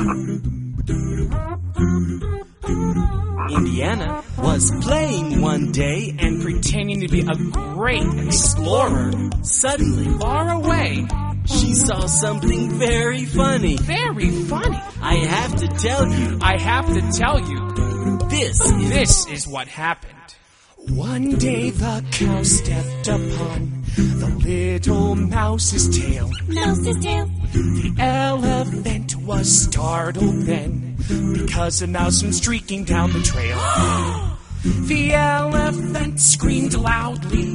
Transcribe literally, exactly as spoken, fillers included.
Indiana was playing one day and pretending to be a great explorer. Suddenly, far away, she saw something very funny. Very funny. I have to tell you. I have to tell you. This is... This is what happened. One day the cow stepped upon the little mouse's tail. Mouse's tail. The elephant was startled then, because a mouse went streaking down the trail. The elephant screamed loudly.